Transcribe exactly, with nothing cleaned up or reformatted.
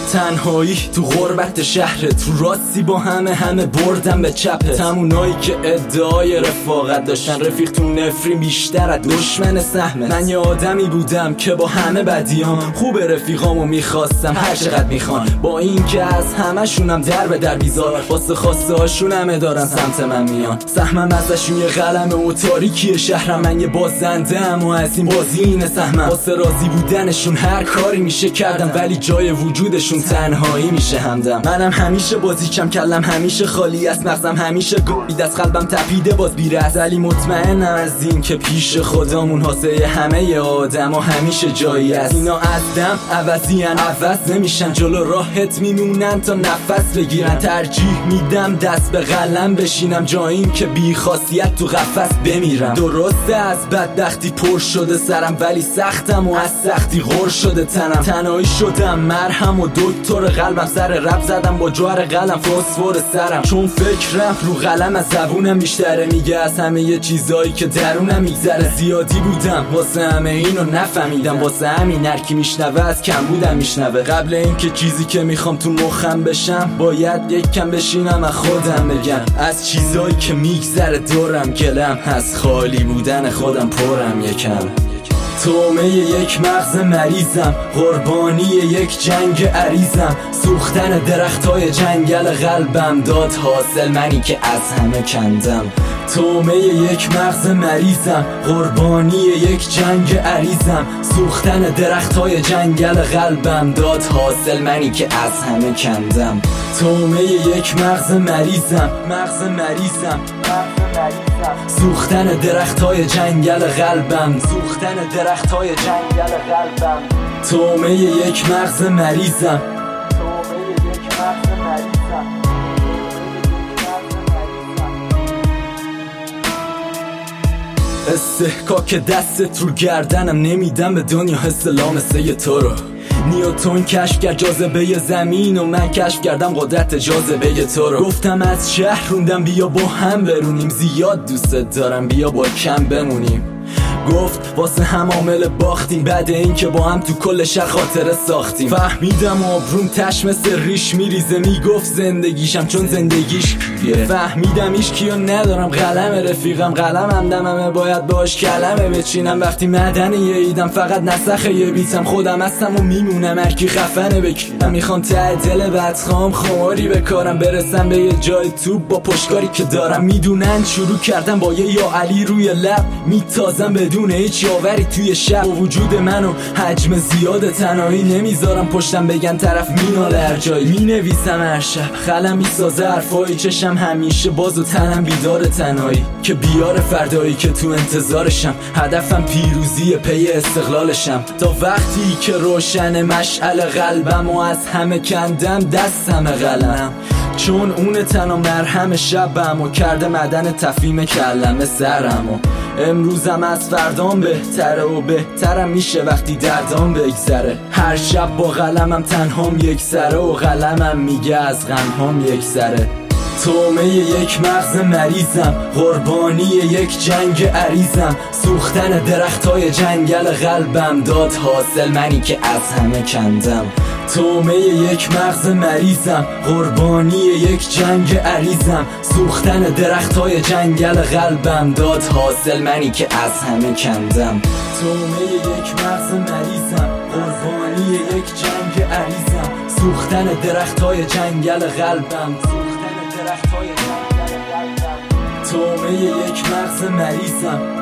تنهایی تو غربت شهر، تو راستی با همه همه بردم به چپه. تمونایی که ادعای رفاقت داشتن، رفیق تو نفرین بیشتر از دشمن سهمه. من یه آدمی بودم که با همه بدیام خوب رفیقامو میخواستم هر چقدر میخوان، با این که از همشونم در به در بیزار، واسه خواسته هاشون همه دارن سمت من میان. سهمم ازشون یه قلمه و تاریکی شهرم، من یه بازنده ام و از این بازی اینه سهمم. واسه راضی بودنشون هر کاری میشه کردم، ولی جای وجودشون تنهایی میشه همدم. منم همیشه بازیچم، کلم همیشه خالی است، مغزم همیشه گوید از قلبم تپیده باز بیره، ولی مطمئنم از این که پیش خدامون واسه همه آدم ها همیشه جایی است. اینا از دم عوضی ان، عوض نمیشن، جلو راحت میمونن تا نفس بگیرن. ترجیح میدم دست به قلم بشینم، جاییم که بی خاصیت تو قفس بمیرم. درسته از بدبختی پر شده سرم، ولی سختم و از سختی غر شده تنم. تنهایی شدم مرهم و دکتر قلبم، سر رب زدم با جوهر قلم فسفر سرم، چون فکرم رو قلم از زبونم بیشتره، میگه از همه یه چیزایی که درونم میگذره. زیادی بودم واسه همه اینو نفهمیدم، واسه همین هر کی میشنوه از کم بودم میشنوه. قبل اینکه چیزی که میخوام تو مخم بشم، باید یک کم بشینم از خودم بگم، از چیزایی که میگذره دورم گلم، از خالی بودن خودم پرم یکم. تومه یک مغز مریضم، قربانی یک جنگ عریضم، سوختن درختای جنگل قلبم داد حاصل منی که از همه کندم. تومه یک مغز مریضم، قربانی یک جنگ عریضم، سوختن درختای جنگل قلبم داد حاصل منی که از همه کندم. تومه یک مغز مریضم، مغز مریضم، سوختن درختای جنگل قلبم، سوختن درختای جنگل قلبم. تومه یک مغز مریضم، تومه یک مغز مریضم. استحکاک دستت رو گردنم، نمیدم به دنیا حس لامسه تو رو. نیوتن کشف کرد جاذبه زمین و من کشف کردم قدرت جاذبه تو رو. گفتم از شهر روندم بیا با هم برونیم، زیاد دوستت دارم بیا با کم بمونیم. گفت واسه هم عامل باختیم، بعد این که با هم تو کل شهر خاطره ساختیم. فهمیدم آبروم تش مثل ریش میریزه، میگفت زندگیشم چون زندگیش کیه. فهمیدم ایش کیو ندارم، قلم رفیقم قلمم دممه، باید باش کلمه بچینم. وقتی مدن یه ایدم فقط نسخه یه بیتم، خودم هستم و میمونم هرکی خفنه بکیرم. میخوام ته دل بدخوام خماری بکارم، برسم به یه جای توپ با پشتکاری که دارم. میدونن شروع کردم با یه یا علی روی لب، میتازم بدون هیچ یاوری توی شب. و وجود منو حجم زیاد تنهایی نمیذارم پشتم بگن طرف مینال هر جایی. مینویسم هر شب خلم میسازه حرفایی، چشم همیشه باز و تنم بیدار تنهایی، که بیار فردایی که تو انتظارشم. هدفم پیروزی پی استقلالشم، تا وقتی که روشن مشعل قلبم و از همه کندم دستم قلم، چون اون تنها مرهم شبم و کرده مدن تفهیم کلمه سرم. و امروزم از فردام بهتره و بهترم میشه وقتی دردام بگذره. هر شب با قلمم تنهام یک سره و قلمم میگه از غمهام یک سره. تومه یک مغز مریضم، قربانی یک جنگ عریضم، سوختن درختای جنگل قلبم داد حاصل منی که از همه کندم. تومه یک مغز مریضم، قربانی یک جنگ عریضم، سوختن درختای جنگل قلبم داد حاصل منی که از همه کندم. تومه یک مغز مریضم، قربانی یک جنگ عریضم، سوختن درختای جنگل قلبم، سوختن درختای جنگل قلبم. تومه یک مغز مریضم.